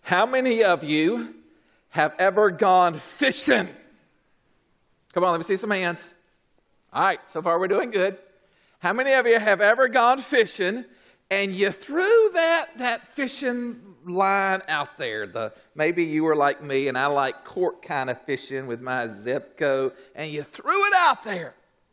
How many of you have ever gone fishing? Come on, let me see some hands. All right, so far we're doing good. How many of you have ever gone fishing and you threw that fishing line out there? Maybe you were like me and I like cork kind of fishing with my Zebco, and you threw it out there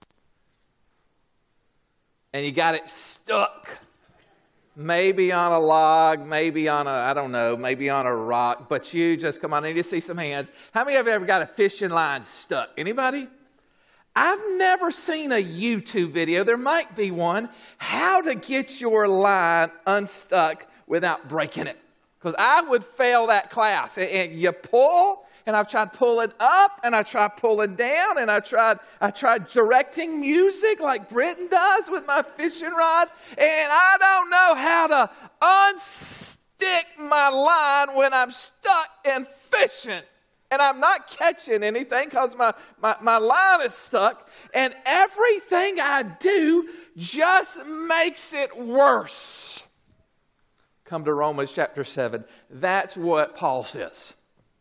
and you got it stuck. Maybe on a log, maybe on maybe on a rock, but you just, come on, I need to see some hands. How many of you ever got a fishing line stuck? Anybody? I've never seen a YouTube video, there might be one, how to get your line unstuck without breaking it. Because I would fail that class. And you pull, and I've tried pulling up, and I tried pulling down, and I tried directing music like Britton does with my fishing rod, and I don't know how to unstick my line when I'm stuck and fishing. And I'm not catching anything because my line is stuck, and everything I do just makes it worse. Come to Romans chapter 7. That's what Paul says.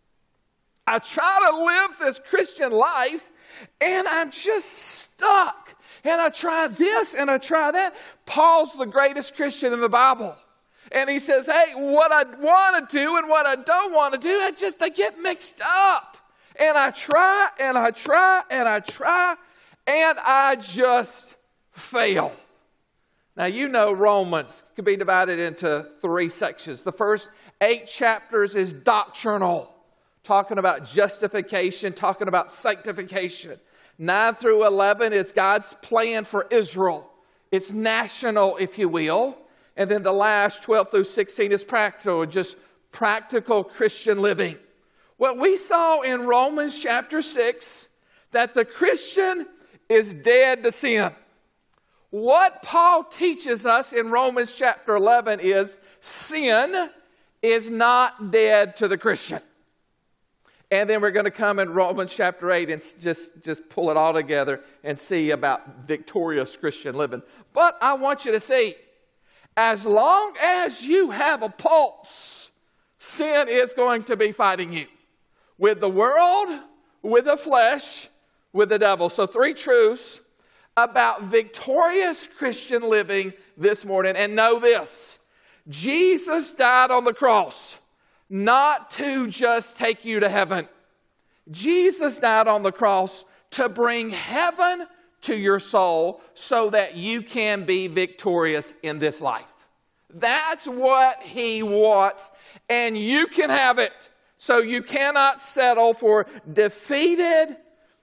I try to live this Christian life, and I'm just stuck. And I try this, and I try that. Paul's the greatest Christian in the Bible. And he says, hey, what I want to do and what I don't want to do, they get mixed up. And I try, and I try, and I try, and I just fail. Now, you know Romans can be divided into 3 sections. The first 8 chapters is doctrinal, talking about justification, talking about sanctification. 9 through 11 is God's plan for Israel. It's national, if you will. And then the last 12 through 16 is practical, just practical Christian living. What we saw in Romans chapter 6, that the Christian is dead to sin. What Paul teaches us in Romans chapter 11 is sin is not dead to the Christian. And then we're going to come in Romans chapter 8 and just pull it all together and see about victorious Christian living. But I want you to see, as long as you have a pulse, sin is going to be fighting you. With the world, with the flesh, with the devil. So 3 truths about victorious Christian living this morning. And know this, Jesus died on the cross not to just take you to heaven. Jesus died on the cross to bring heaven to your soul so that you can be victorious in this life. That's what He wants, and you can have it. So you cannot settle for defeated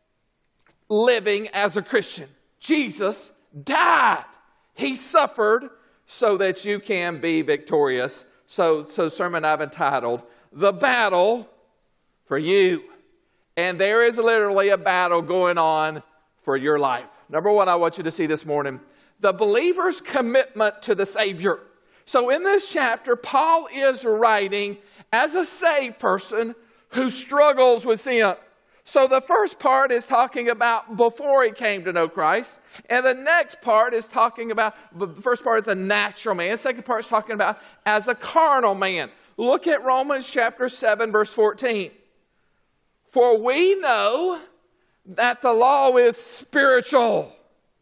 living as a Christian. Jesus died. He suffered so that you can be victorious. So sermon I've entitled, The Battle for You. And there is literally a battle going on for your life. Number 1, I want you to see this morning, the believer's commitment to the Savior. So in this chapter, Paul is writing as a saved person who struggles with sin. So the first part is talking about before he came to know Christ. And the next part is talking about, the first part is a natural man. The second part is talking about as a carnal man. Look at Romans chapter 7, verse 14. For we know that the law is spiritual,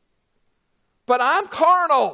but I'm carnal,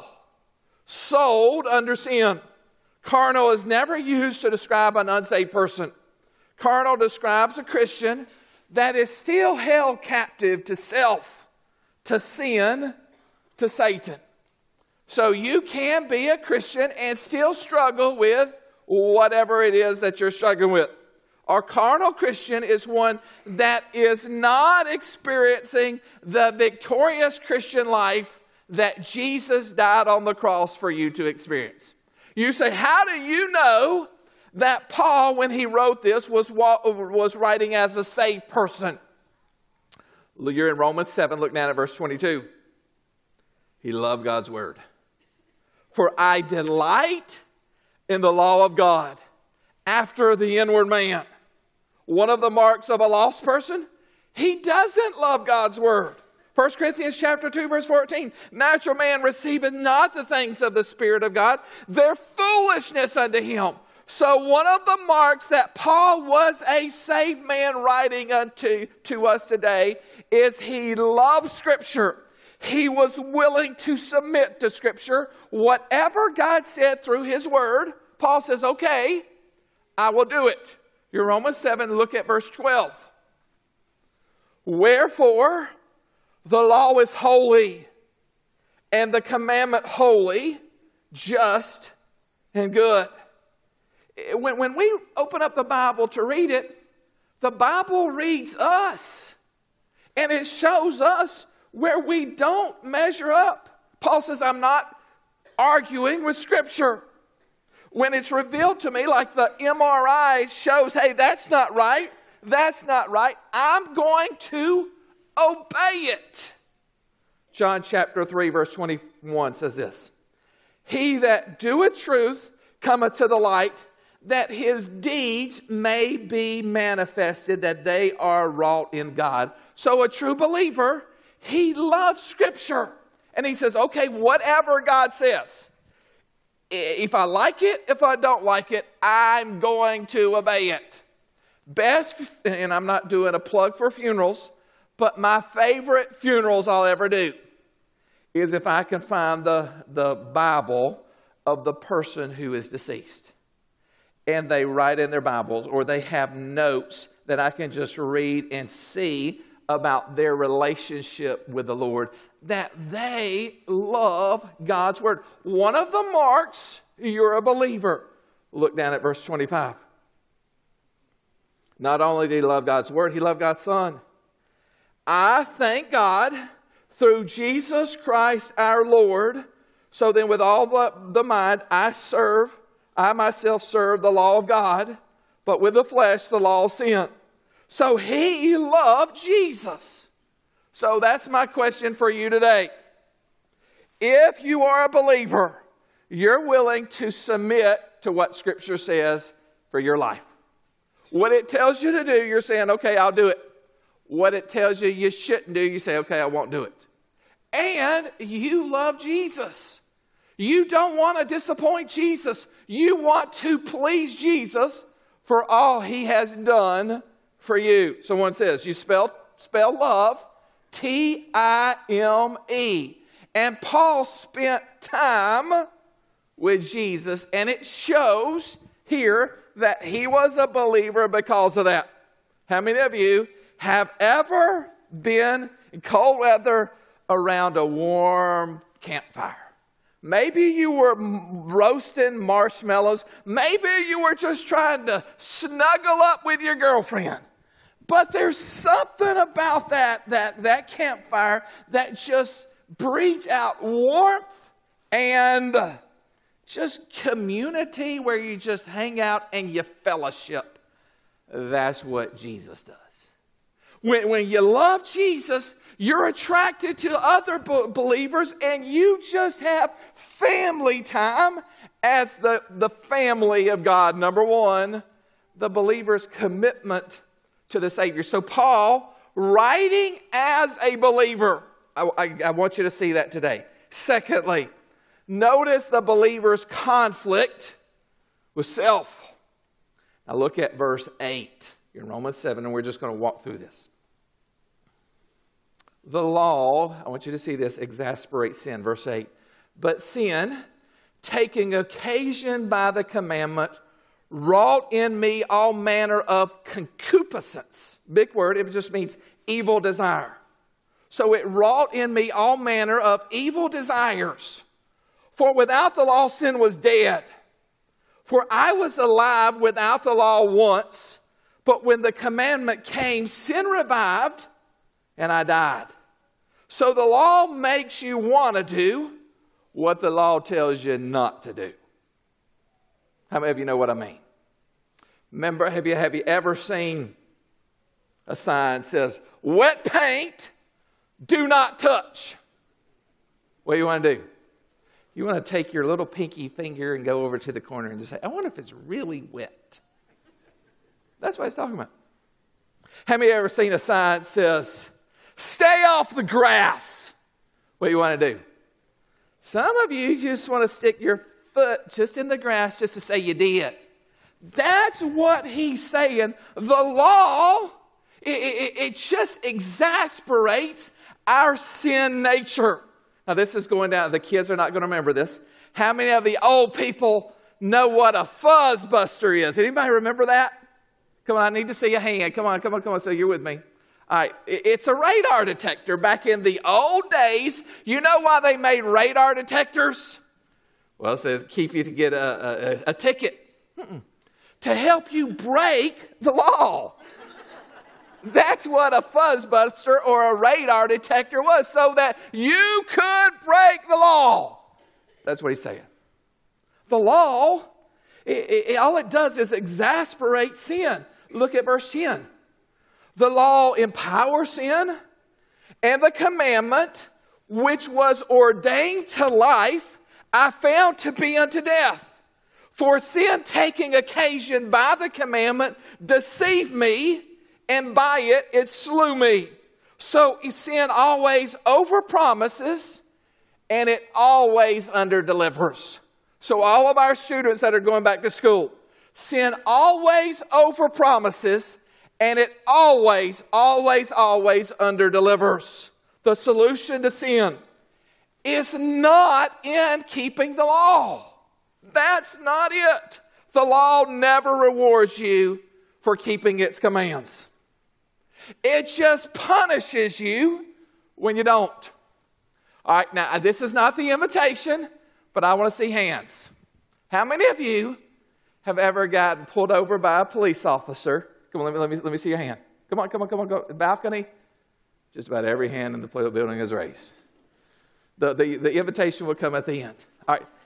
sold under sin. Carnal is never used to describe an unsaved person. Carnal describes a Christian that is still held captive to self, to sin, to Satan. So you can be a Christian and still struggle with whatever it is that you're struggling with. Our carnal Christian is one that is not experiencing the victorious Christian life that Jesus died on the cross for you to experience. You say, how do you know that Paul, when he wrote this, was writing as a saved person? You're in Romans 7, look down at verse 22. He loved God's word. For I delight in the law of God after the inward man. One of the marks of a lost person, he doesn't love God's word. 1 Corinthians chapter 2, verse 14. Natural man receiveth not the things of the Spirit of God. They're foolishness unto him. So one of the marks that Paul was a saved man writing to us today is he loved Scripture. He was willing to submit to Scripture. Whatever God said through His Word, Paul says, okay, I will do it. You're Romans 7, look at verse 12. Wherefore, the law is holy, and the commandment holy, just, and good. When we open up the Bible to read it, the Bible reads us. And it shows us where we don't measure up. Paul says, I'm not arguing with Scripture. When it's revealed to me, like the MRI shows, hey, that's not right, I'm going to obey it. John chapter 3, verse 21 says this. He that doeth truth cometh to the light, that his deeds may be manifested, that they are wrought in God. So a true believer, he loves Scripture. And he says, okay, whatever God says, if I like it, if I don't like it, I'm going to obey it. Best, and I'm not doing a plug for funerals, but my favorite funerals I'll ever do is if I can find the Bible of the person who is deceased. And they write in their Bibles, or they have notes that I can just read and see about their relationship with the Lord, that they love God's Word. One of the marks, you're a believer. Look down at verse 25. Not only did he love God's Word, he loved God's Son. I thank God through Jesus Christ our Lord. So then with all the mind, I myself serve the law of God, but with the flesh, the law of sin. So he loved Jesus. So that's my question for you today. If you are a believer, you're willing to submit to what Scripture says for your life. What it tells you to do, you're saying, okay, I'll do it. What it tells you you shouldn't do, you say, okay, I won't do it. And you love Jesus. You don't want to disappoint Jesus. You want to please Jesus for all He has done for you. Someone says, you spell love, T-I-M-E. And Paul spent time with Jesus, and it shows here that he was a believer because of that. How many of you have ever been in cold weather around a warm campfire? Maybe you were roasting marshmallows. Maybe you were just trying to snuggle up with your girlfriend. But there's something about that campfire that just breathes out warmth and just community where you just hang out and you fellowship. That's what Jesus does. When you love Jesus, you're attracted to other believers, and you just have family time as the family of God. Number one, the believer's commitment to the Savior. So Paul, writing as a believer, I want you to see that today. Secondly, notice the believer's conflict with self. Now look at verse 8 in Romans 7, and we're just going to walk through this. The law, I want you to see this, exasperates sin. Verse 8. But sin, taking occasion by the commandment, wrought in me all manner of concupiscence. Big word, it just means evil desire. So it wrought in me all manner of evil desires. For without the law, sin was dead. For I was alive without the law once, but when the commandment came, sin revived, and I died. So the law makes you want to do what the law tells you not to do. How many of you know what I mean? Remember, have you ever seen a sign that says, wet paint, do not touch? What do you want to do? You want to take your little pinky finger and go over to the corner and just say, I wonder if it's really wet. That's what he's talking about. Have you ever seen a sign that says, stay off the grass? What do you want to do? Some of you just want to stick your foot just in the grass just to say you did. That's what he's saying. The law, it just exasperates our sin nature. Now, this is going down. The kids are not going to remember this. How many of the old people know what a fuzzbuster is? Anybody remember that? Come on, I need to see a hand. Come on. So you're with me. All right, it's a radar detector. Back in the old days, you know why they made radar detectors? Well, it says keep you to get a ticket. To help you break the law. That's what a fuzzbuster or a radar detector was, so that you could break the law. That's what he's saying. The law, all it does is exasperate sin. Look at verse 10. The law empowers sin, and the commandment, which was ordained to life, I found to be unto death. For sin, taking occasion by the commandment, deceived me, and by it slew me. So sin always overpromises, and it always underdelivers. So all of our students that are going back to school, sin always overpromises, and it always underdelivers. The solution to sin is not in keeping the law. That's not it. The law never rewards you for keeping its commands. It just punishes you when you don't. All right, now this is not the invitation, but I want to see hands. How many of you have ever gotten pulled over by a police officer? Come on, let me see your hand. Come on, go. Balcony. Just about every hand in the building is raised. The invitation will come at the end. All right.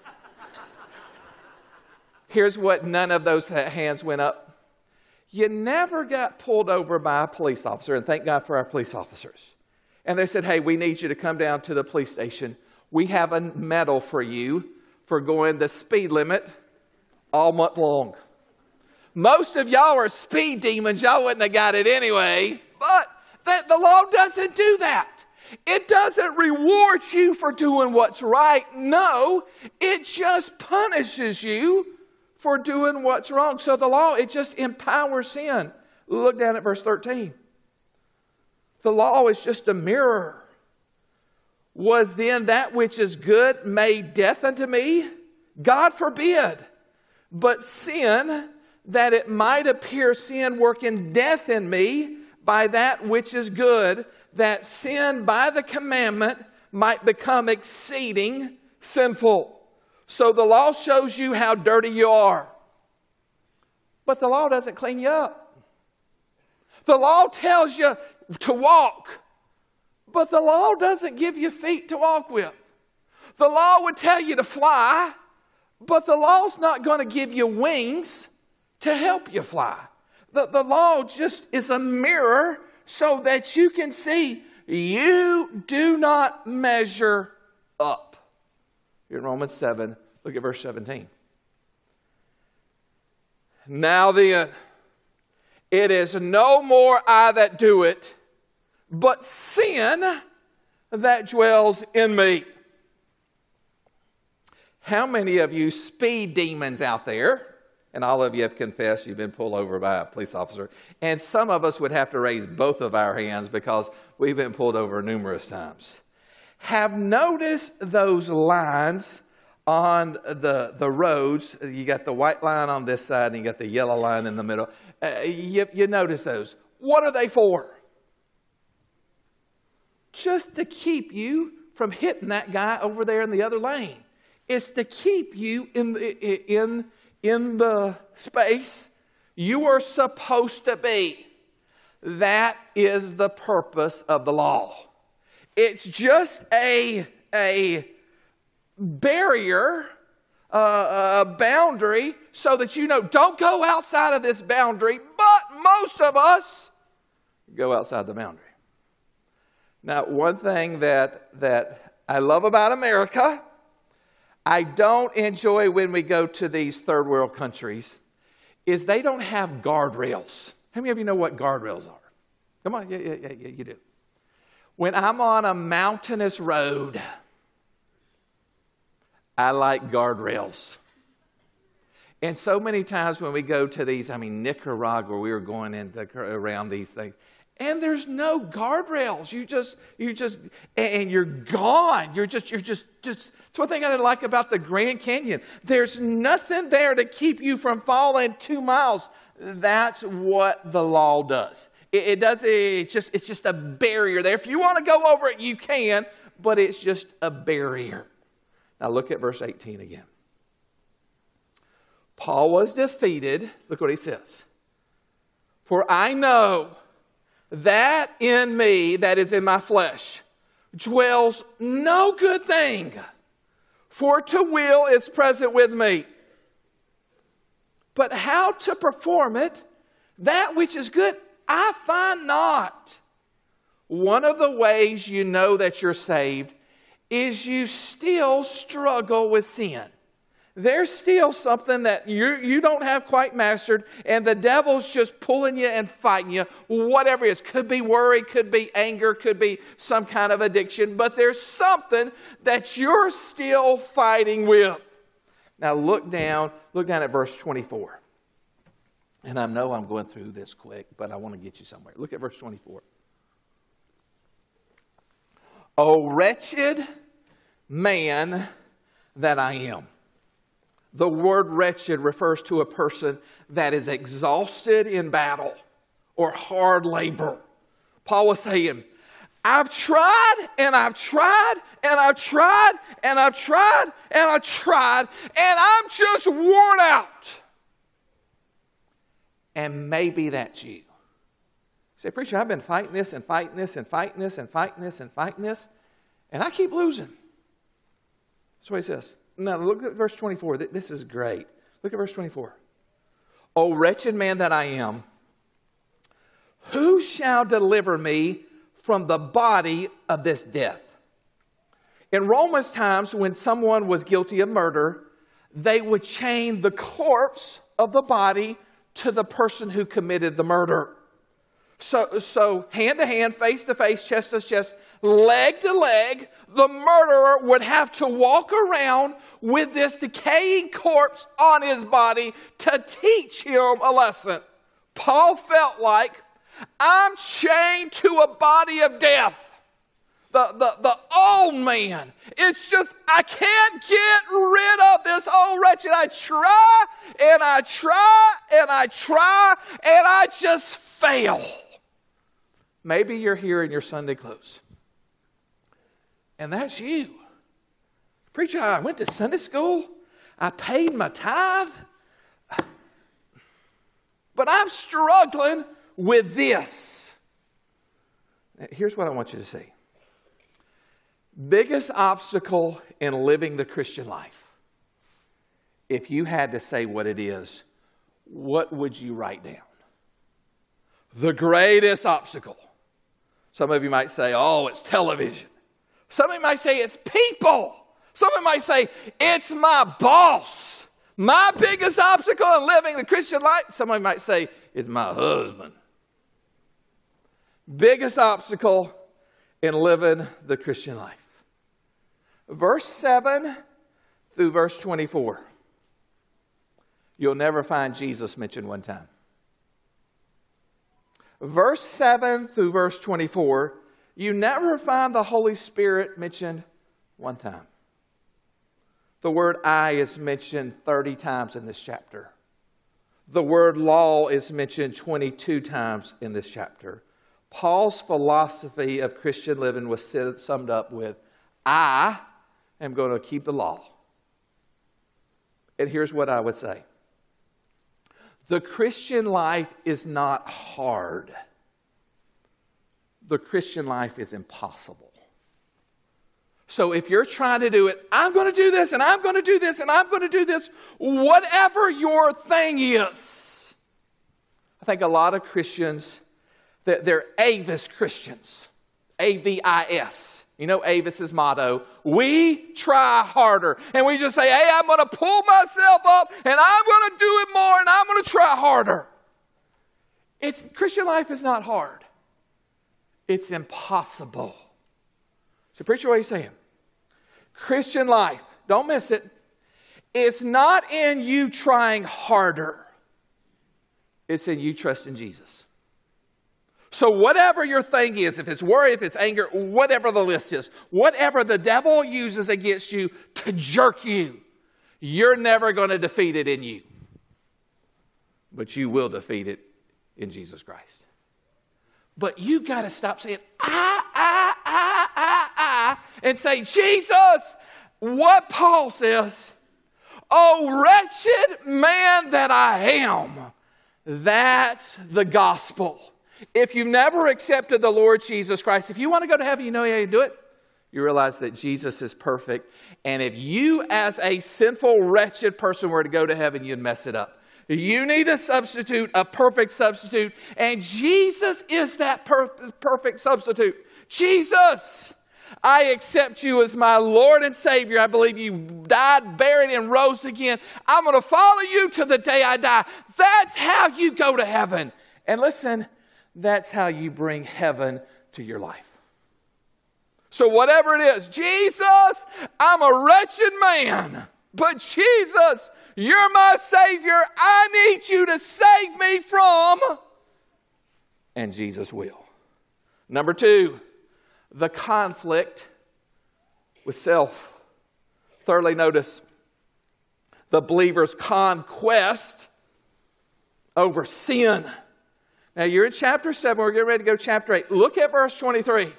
Here's what none of those hands went up. You never got pulled over by a police officer, and thank God for our police officers. And they said, hey, we need you to come down to the police station. We have a medal for you for going the speed limit all month long. Most of y'all are speed demons. Y'all wouldn't have got it anyway. But the law doesn't do that. It doesn't reward you for doing what's right. No, it just punishes you for doing what's wrong. So the law, it just empowers sin. Look down at verse 13. The law is just a mirror. Was then that which is good made death unto me? God forbid. But sin, that it might appear sin working death in me by that which is good, that sin by the commandment might become exceeding sinful. So the law shows you how dirty you are. But the law doesn't clean you up. The law tells you to walk. But the law doesn't give you feet to walk with. The law would tell you to fly. But the law's not going to give you wings to help you fly. The law just is a mirror so that you can see you do not measure up. In Romans 7, look at verse 17. Now then, it is no more I that do it, but sin that dwells in me. How many of you speed demons out there, and all of you have confessed you've been pulled over by a police officer, and some of us would have to raise both of our hands because we've been pulled over numerous times, have noticed those lines on the roads. You got the white line on this side and you got the yellow line in the middle. You notice those. What are they for? Just to keep you from hitting that guy over there in the other lane. It's to keep you in the space you are supposed to be. That is the purpose of the law. It's just a barrier, a boundary, so that you know, don't go outside of this boundary, but most of us go outside the boundary. Now, one thing that I love about America, I don't enjoy when we go to these third world countries, is they don't have guardrails. How many of you know what guardrails are? Come on, yeah, you do. When I'm on a mountainous road, I like guardrails. And so many times when we go to these, Nicaragua, we were going around these things, and there's no guardrails. And you're gone. It's one thing I didn't like about the Grand Canyon. There's nothing there to keep you from falling 2 miles. That's what the law does. It's just a barrier there. If you want to go over it, you can, but it's just a barrier. Now look at verse 18 again. Paul was defeated. Look what he says. For I know that in me, that is in my flesh, dwells no good thing. For to will is present with me. But how to perform it, that which is good, I find not. One of the ways you know that you're saved is you still struggle with sin. There's still something that you don't have quite mastered, and the devil's just pulling you and fighting you, whatever it is. Could be worry, could be anger, could be some kind of addiction, but there's something that you're still fighting with. Now look down at verse 24. And I know I'm going through this quick, but I want to get you somewhere. Look at verse 24. O wretched man that I am. The word wretched refers to a person that is exhausted in battle or hard labor. Paul was saying, I've tried and I've tried and I've tried and I've tried and I've tried, and I'm just worn out. And maybe that's you. You say, preacher, I've been fighting this and fighting this and fighting this and fighting this and fighting this, and I keep losing. That's what he says. Now, look at verse 24. This is great. Look at verse 24. O wretched man that I am, who shall deliver me from the body of this death? In Romans times, when someone was guilty of murder, they would chain the corpse of the body to the person who committed the murder. So hand to hand, face to face, chest to chest, leg to leg, the murderer would have to walk around with this decaying corpse on his body to teach him a lesson. Paul felt like, I'm chained to a body of death. The old man. It's just, I can't get rid of this old wretched. I try and I try and I try and I just fail. Maybe you're here in your Sunday clothes. And that's you. Preacher, I went to Sunday school. I paid my tithe. But I'm struggling with this. Here's what I want you to see. Biggest obstacle in living the Christian life. If you had to say what it is, what would you write down? The greatest obstacle. Some of you might say, oh, it's television. Some of you might say it's people. Some of you might say it's my boss. My biggest obstacle in living the Christian life. Some of you might say it's my husband. Biggest obstacle in living the Christian life. Verse 7 through verse 24. You'll never find Jesus mentioned one time. Verse 7 through verse 24. You never find the Holy Spirit mentioned one time. The word I is mentioned 30 times in this chapter. The word law is mentioned 22 times in this chapter. Paul's philosophy of Christian living was summed up with, I am going to keep the law. And here's what I would say. The Christian life is not hard. The Christian life is impossible. So if you're trying to do it, I'm going to do this, and I'm going to do this, and I'm going to do this, whatever your thing is. I think a lot of Christians, they're Avis Christians. A-V-I-S. You know Avis's motto, we try harder. And we just say, hey, I'm going to pull myself up, and I'm going to do it more, and I'm going to try harder. Christian life is not hard. It's impossible. So preacher, what are you saying? Christian life, don't miss it. It's not in you trying harder. It's in you trusting Jesus. So whatever your thing is, if it's worry, if it's anger, whatever the list is, whatever the devil uses against you to jerk you, you're never going to defeat it in you. But you will defeat it in Jesus Christ. But you've got to stop saying, and say, Jesus, what Paul says, oh, wretched man that I am. That's the gospel. If you've never accepted the Lord Jesus Christ, if you want to go to heaven, you know how you do it. You realize that Jesus is perfect. And if you as a sinful, wretched person were to go to heaven, you'd mess it up. You need a substitute, a perfect substitute. And Jesus is that perfect substitute. Jesus, I accept you as my Lord and Savior. I believe you died, buried, and rose again. I'm going to follow you to the day I die. That's how you go to heaven. And listen, that's how you bring heaven to your life. So whatever it is, Jesus, I'm a wretched man. But Jesus, you're my Savior. I need you to save me from. And Jesus will. Number 2, the conflict with self. Thirdly, notice the believer's conquest over sin. Now you're in chapter 7. We're getting ready to go to chapter 8. Look at verse 23.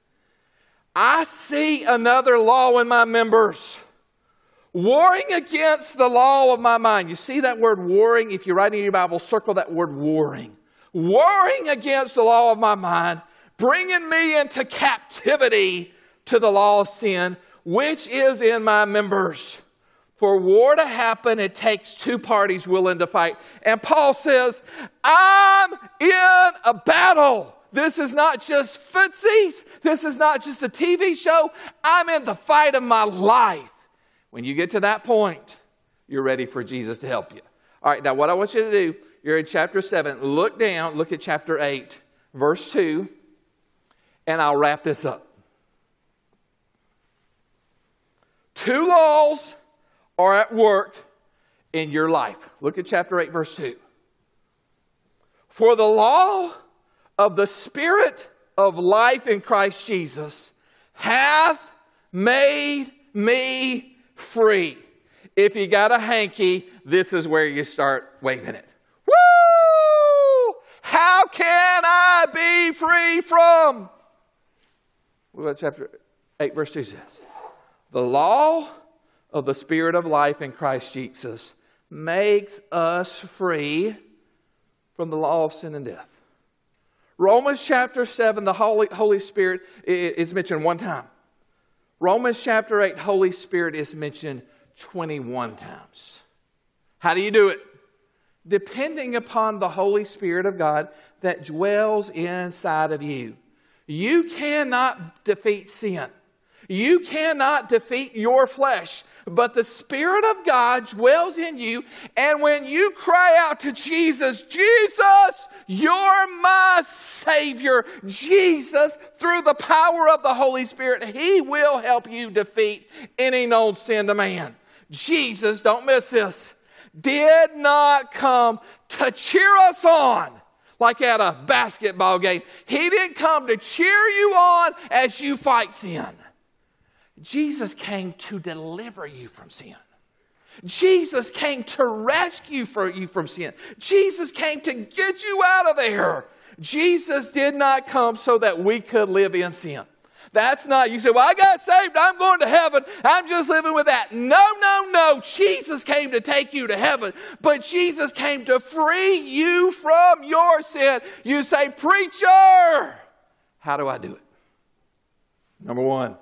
I see another law in my members, warring against the law of my mind. You see that word warring? If you're writing in your Bible, circle that word warring. Warring against the law of my mind, bringing me into captivity to the law of sin, which is in my members. For war to happen, it takes 2 parties willing to fight. And Paul says, I'm in a battle. This is not just footsies. This is not just a TV show. I'm in the fight of my life. When you get to that point, you're ready for Jesus to help you. All right, now what I want you to do, you're in chapter 7. Look down, look at chapter 8, verse 2, and I'll wrap this up. 2 laws are at work in your life. Look at chapter 8, verse 2. For the law of the Spirit of life in Christ Jesus hath made me free. If you got a hanky, this is where you start waving it. Woo! How can I be free from? What chapter 8, verse 2 says? The law of the Spirit of life in Christ Jesus makes us free from the law of sin and death. Romans chapter 7, the Holy Spirit is mentioned 1 time. Romans chapter 8, Holy Spirit is mentioned 21 times. How do you do it? Depending upon the Holy Spirit of God that dwells inside of you. You cannot defeat sin. You cannot defeat your flesh. But the Spirit of God dwells in you. And when you cry out to Jesus, Jesus, you're my Savior. Jesus, through the power of the Holy Spirit, He will help you defeat any known sin to man. Jesus, don't miss this, did not come to cheer us on like at a basketball game. He didn't come to cheer you on as you fight sin. Jesus came to deliver you from sin. Jesus came to rescue you from sin. Jesus came to get you out of there. Jesus did not come so that we could live in sin. That's not, you say, well, I got saved, I'm going to heaven, I'm just living with that. No. Jesus came to take you to heaven, but Jesus came to free you from your sin. You say, preacher, how do I do it? Number 1.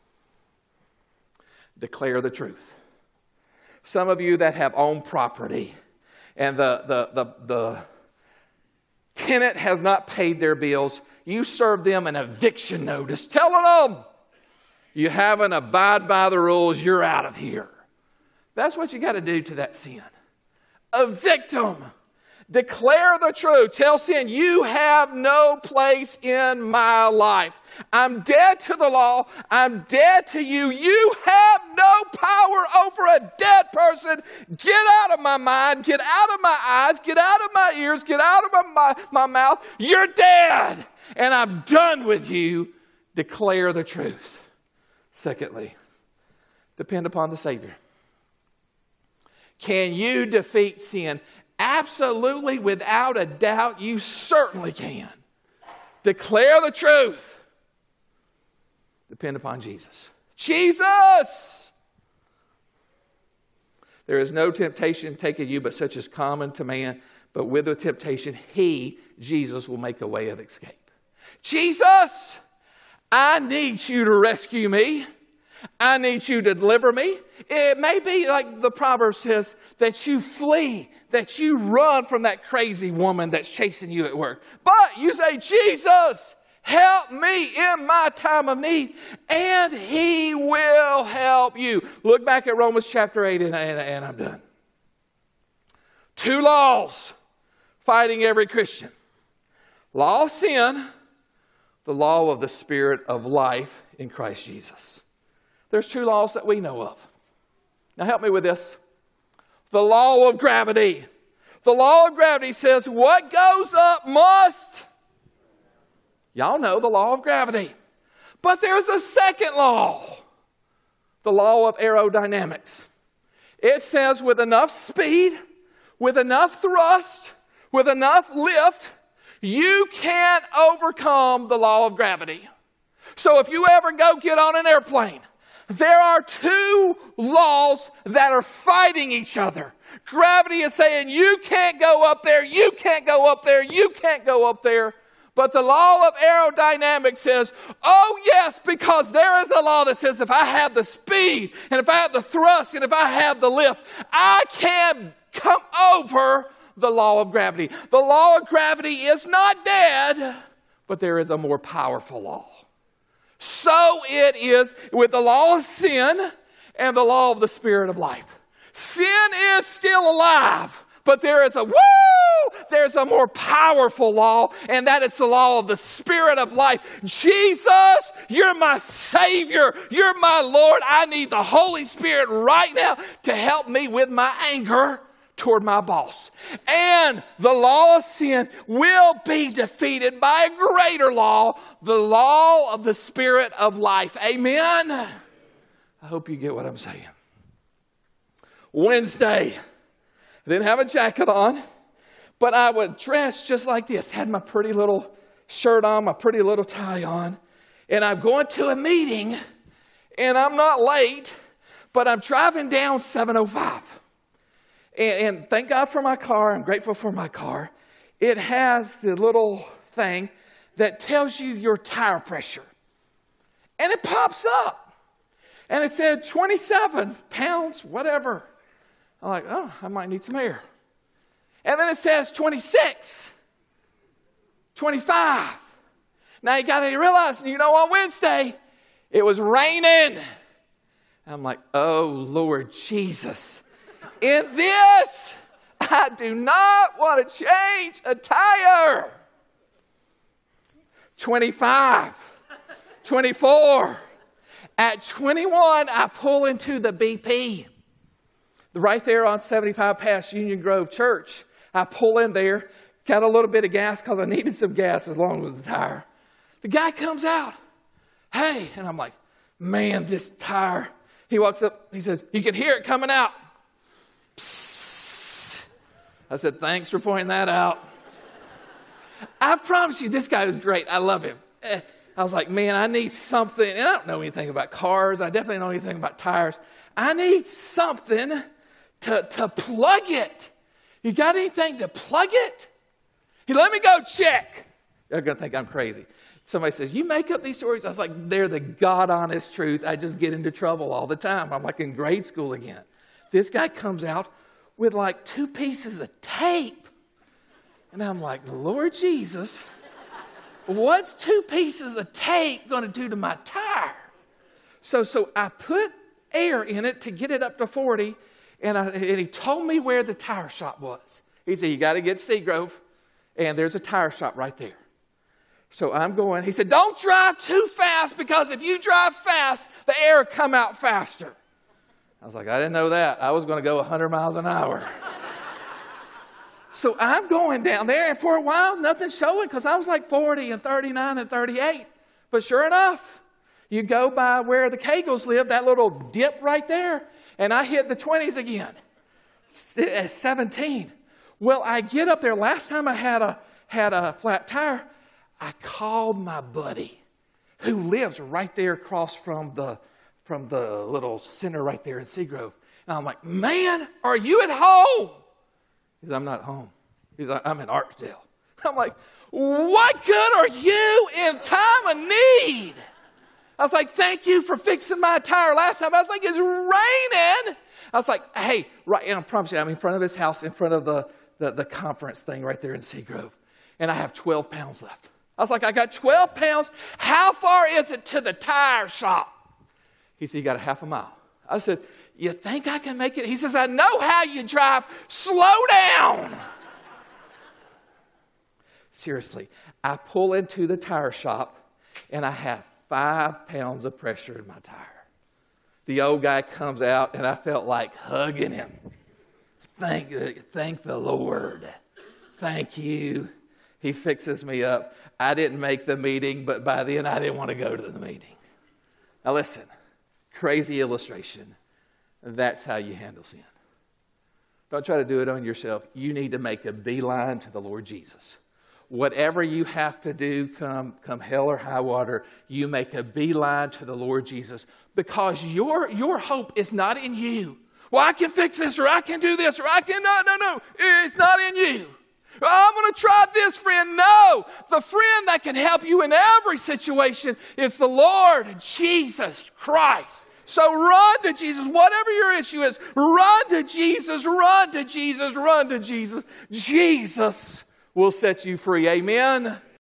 Declare the truth. Some of you that have owned property and the tenant has not paid their bills, you serve them an eviction notice telling them you haven't abided by the rules, you're out of here. That's what you got to do to that sin. Evict them. Declare the truth. Tell sin, you have no place in my life. I'm dead to the law. I'm dead to you. You have no power over a dead person. Get out of my mind. Get out of my eyes. Get out of my ears. Get out of my mouth. You're dead. And I'm done with you. Declare the truth. Secondly, depend upon the Savior. Can you defeat sin? Absolutely, without a doubt, you certainly can. Declare the truth. Depend upon Jesus. Jesus! There is no temptation taken you but such as common to man. But with the temptation, He, Jesus, will make a way of escape. Jesus! I need you to rescue me. I need you to deliver me. It may be like the proverb says, that you flee, that you run from that crazy woman that's chasing you at work. But you say, Jesus, help me in my time of need, and He will help you. Look back at Romans chapter 8, and I'm done. 2 laws fighting every Christian. Law of sin, the law of the Spirit of life in Christ Jesus. There's 2 laws that we know of. Now help me with this. The law of gravity. The law of gravity says what goes up must. Y'all know the law of gravity. But there's a second law. The law of aerodynamics. It says with enough speed, with enough thrust, with enough lift, you can't overcome the law of gravity. So if you ever go get on an airplane, there are 2 laws that are fighting each other. Gravity is saying you can't go up there, you can't go up there, you can't go up there. But the law of aerodynamics says, oh yes, because there is a law that says if I have the speed, and if I have the thrust, and if I have the lift, I can come over the law of gravity. The law of gravity is not dead, but there is a more powerful law. So it is with the law of sin and the law of the Spirit of life. Sin is still alive, but there's a more powerful law, and that is the law of the Spirit of life. Jesus, you're my Savior. You're my Lord. I need the Holy Spirit right now to help me with my anger toward my boss. And the law of sin will be defeated by a greater law, the law of the Spirit of life. Amen? I hope you get what I'm saying. Wednesday, I didn't have a jacket on, but I would dress just like this. Had my pretty little shirt on, my pretty little tie on, and I'm going to a meeting, and I'm not late, but I'm driving down 705. And thank God for my car. I'm grateful for my car. It has the little thing that tells you your tire pressure. And it pops up. And it said 27 pounds, whatever. I'm like, oh, I might need some air. And then it says 26, 25. Now you got to realize, on Wednesday, it was raining. I'm like, oh, Lord Jesus. In this, I do not want to change a tire. 25, 24. At 21, I pull into the BP. Right there on 75 past Union Grove Church. I pull in there, got a little bit of gas because I needed some gas as long as the tire. The guy comes out. Hey, and I'm like, man, this tire. He walks up, he says, you can hear it coming out. Psst. I said, thanks for pointing that out. I promise you, this guy was great. I love him. I was like, man, I need something. And I don't know anything about cars. I definitely don't know anything about tires. I need something to plug it. You got anything to plug it? He let me go check. They're going to think I'm crazy. Somebody says, you make up these stories? I was like, they're the God-honest truth. I just get into trouble all the time. I'm like in grade school again. This guy comes out with like 2 pieces of tape. And I'm like, Lord Jesus, what's 2 pieces of tape going to do to my tire? So I put air in it to get it up to 40, and he told me where the tire shop was. He said, you got to get to Seagrove, and there's a tire shop right there. So I'm going. He said, don't drive too fast, because if you drive fast, the air will come out faster. I was like, I didn't know that. I was going to go 100 miles an hour. So I'm going down there, and for a while, nothing's showing, because I was like 40 and 39 and 38. But sure enough, you go by where the Kagels live, that little dip right there, and I hit the 20s again at 17. Well, I get up there. Last time I had a flat tire, I called my buddy who lives right there across from the little center right there in Seagrove. And I'm like, man, are you at home? He said, I'm not home. He's like, I'm in Archdale. I'm like, what good are you in time of need? I was like, thank you for fixing my tire last time. I was like, it's raining. I was like, hey, right, and I promise you, I'm in front of his house, in front of the conference thing right there in Seagrove. And I have 12 pounds left. I was like, I got 12 pounds. How far is it to the tire shop? He said, you got a half a mile. I said, you think I can make it? He says, I know how you drive. Slow down. Seriously, I pull into the tire shop, and I have 5 pounds of pressure in my tire. The old guy comes out, and I felt like hugging him. Thank the Lord. Thank you. He fixes me up. I didn't make the meeting, but by then I didn't want to go to the meeting. Now listen, crazy illustration. That's how you handle sin. Don't try to do it on yourself. You need to make a beeline to the Lord Jesus. Whatever you have to do, come hell or high water, you make a beeline to the Lord Jesus, because your hope is not in you. Well, I can fix this, or I can do this, or I can... No. It's not in you. I'm going to try this friend. No. The friend that can help you in every situation is the Lord Jesus Christ. So run to Jesus. Whatever your issue is, run to Jesus, run to Jesus, run to Jesus. Jesus will set you free. Amen.